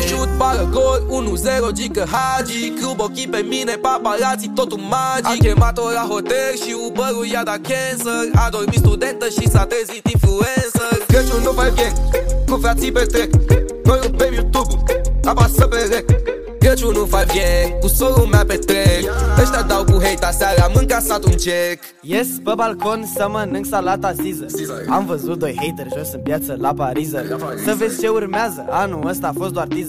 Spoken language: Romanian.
Șut, bară, gol, 1-0, Gică Hagi. Club ochii pe mine, paparații, totul magic. Am chemat-o la hotel și Uber-ul i-a dat cancer. A dormit studentă și s-a trezit influencer. Crăciun nu fac gang, cu frații petrec. Noi rupem YouTube-ul, apasă pe rec. Crăciun nu fac gang, cu sorul mea petrec. Ăștia dau cu hate, aseară am încasat un check. Ies pe balcon să mănânc salata Caesar. Am văzut doi hateri jos în piață la Pariză. Să vezi ce urmează, anul ăsta a fost doar teaser.